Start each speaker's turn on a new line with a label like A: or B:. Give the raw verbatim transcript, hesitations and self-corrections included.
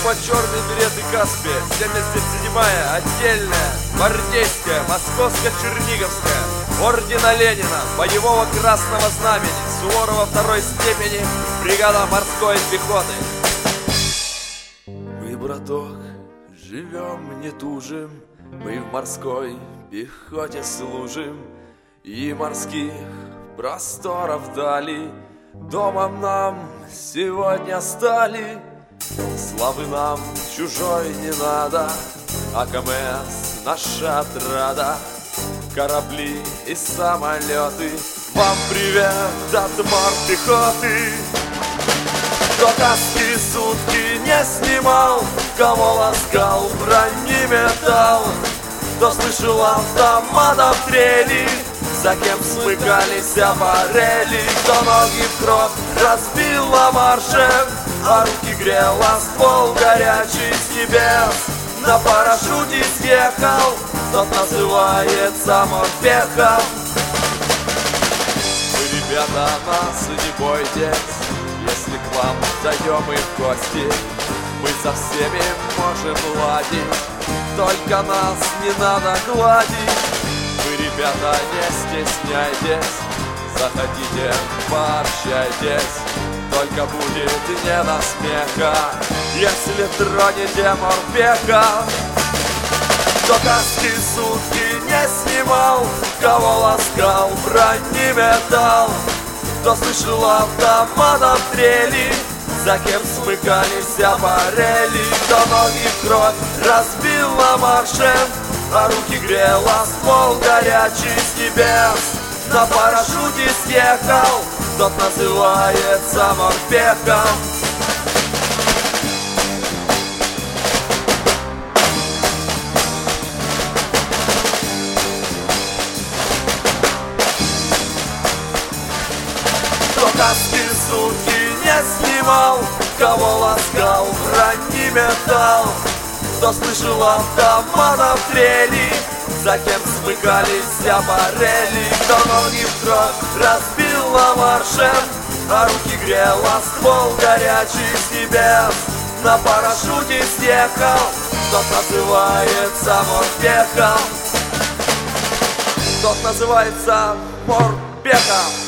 A: по черной береты Каспия, семьдесят седьмая отдельная, гвардейская, московско-черниговская, ордена Ленина, боевого красного знамени, Суворова второй степени, бригада морской пехоты. Мы, браток, живем, не тужим, мы в морской пехоте служим, и морских просторов дали домом нам сегодня стали. Славы нам чужой не надо, а КМС наша отрада. Корабли и самолеты, вам привет от морпехоты. Кто каски сутки не снимал, кого ласкал бронеметалл, кто слышал автоматов трели, за кем смыкались аппарели, кто ноги в кровь разбила маршем, а руки грел ствол горячий с небес. На парашюте съехал, тот называется морпехом. Вы, ребята, нас не бойтесь, если к вам зайдем и в гости, мы со всеми можем ладить, только нас не надо гладить. Вы, ребята, не стесняйтесь, заходите, пообщайтесь, только будет не до смеха, если тронете морпеха. Кто каски сутки не снимал, кого ласкал бронеметалл, кто слышал автоматов трели, за кем смыкались аппарели, кто ноги в кровь разбил на марше, а руки грел ствол горячий с небес. На парашюте съехал, тот называется морпехом. Кто каски сутки не снимал, кого ласкал бронеметалл, кто слышал автоматов трели, за кем смыкались аппарели, кто ноги в кровь разбил на марше, а руки грел ствол горячий с небес. На парашюте съехал, тот называется морпехом. Тот называется морпехом.